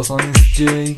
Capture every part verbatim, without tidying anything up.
داستان اس جی.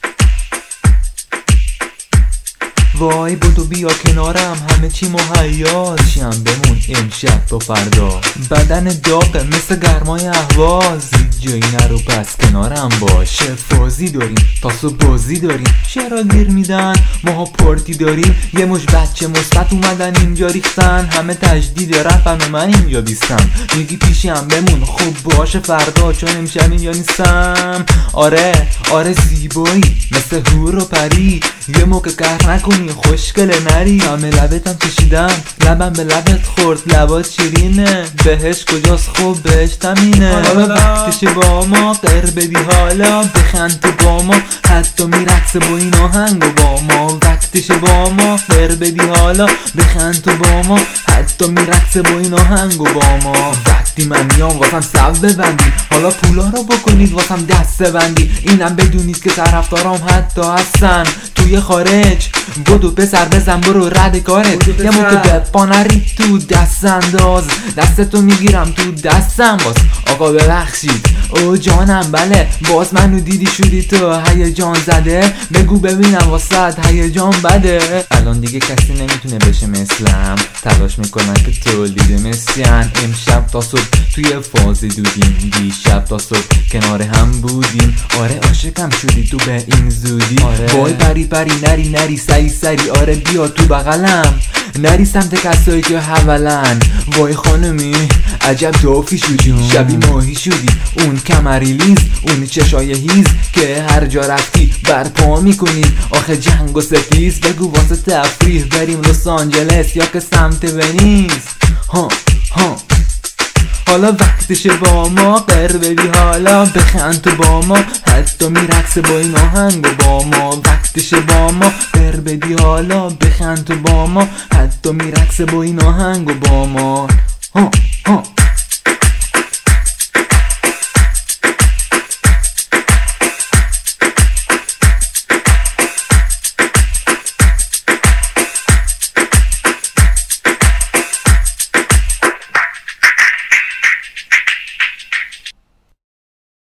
وای بودو بیا کنارم، همه چی مهیاست، چیم بمون امشب با فردا. بدن داغه مثل گرمای اهواز، جایی نرو پس کنارم باش. فازی داریم تاسو بازی داریم، چرا گیر میدن ماها پارتی داریم. یه مش بچه مثبت اومدن اینجا ریختن، همه تجدید رفتن و من اینجا بیستم. میگی پیشم بمون خوب باشه فردا، چون امشب اینجا نیستم. آره آره زیبایی مثل هور و پری، یه موقع قهر نکنی خوشگله نری. همه لبتم کشیدم لبم به لبت خورد، لبات شیرینه بهش کجاست خوب بهش تمینه. حالا وقتشه با ما قر بدی، حالا بخند تو با ما، حتی میرقصه با این آهنگ و با ما. وقتشه با ما قر بدی، حالا بخند تو با ما، حتی میرقصه با این آهنگ و با ما. وقتی من میام واسم سب ببندی، حالا پولا رو بکنید واسم دست بندی. اینم بدونید که طرفدارام حتی هستن توی خارج. بودو پسر بزن برو رد کارت، یه موقع به پا نری تو دست انداز، دستتو میگیرم تو دستم باز. آقا ببخشید او جانم، بله باز منو دیدی شدی تو هیجان زده، بگو ببینم واسد هیجان بده. الان دیگه کسی نمیتونه بشه مثلم، تلاش میکنن که تولید مثلن. امشب تا صبح توی فاز دودیم، دیشب تا صبح کنار هم بودیم. آره عاشقم شدی تو به این زودی. آره. وای پری پری نری نری سری سری، آره بیا تو بغلم، نری سمت کسایی که حولن. وای خانمی عجب دافی شدی، شبی ماهی شدی، اون کمری لیز، اون چشای هیز که هر جا رفتی برپا میکنی. آخه جنگ و ستیز بگو واسه تفریح بریم لس آنجلس یا که سمت ونیز. ها ها حالا وقتشه با ما قر بدی، حالا بخند تو با ما، حتی میرقصه با این آهنگ و با ما. وقتشه با ما قر بدی، حالا بخند تو با ما، حتی میرقصه با این آهنگ و با ما.